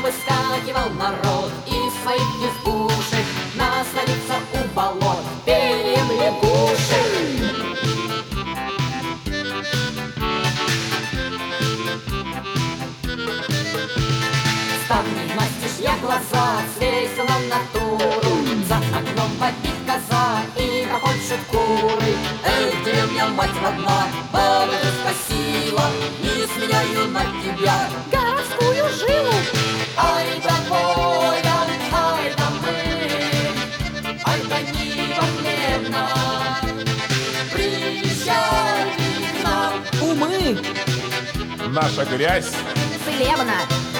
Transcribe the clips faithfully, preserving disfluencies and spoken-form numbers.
выскакивал народ из своих избушек, насладиться у болот пением лягушек. Ставни настежь я глаза, свесила натуру, за окном вопит коза и хохочут куры. Эх, деревня, мать родная, баба ты скосила, не сменяю на тебя городскую жилу. Ай да воля, ай да мы, ай да нива хлебна, приезжайте к нам. Умы! Наша грязь Целебна.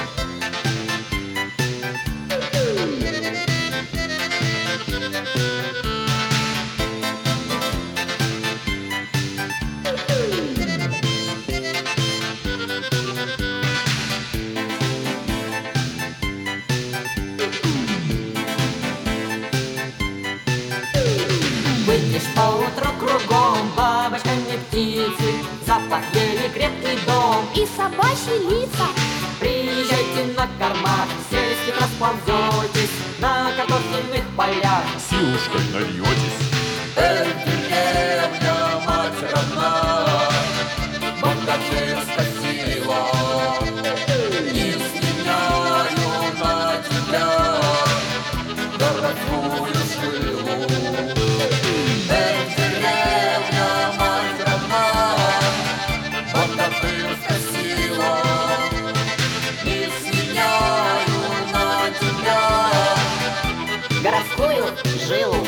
Выйдешь поутру кругом, бабочками птицы, запах ели крепкий дом и собачьи лица. Приезжайте на кормах, сельских расползетесь, на картофельных полях силушкой нальетесь. Эх, деревня, мать родная, богатырская сила, не сменяю на тебя городскую жилу. Эх, деревня, мать родная, богатырская сила, не сменяю на тебя городскую жилу.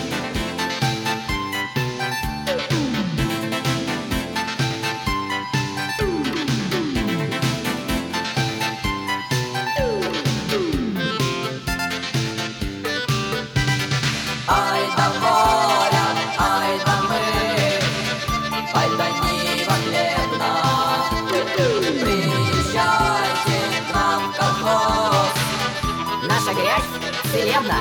Ай да воля, ай да мы, ай да нива хлебна, приезжайте к нам в колхоз. Наша грязь целебна.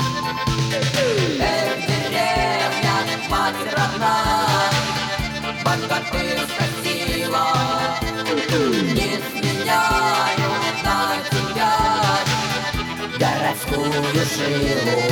Эх, деревня, мать родная, богатырская сила, не сменяю на тебя городскую жилу.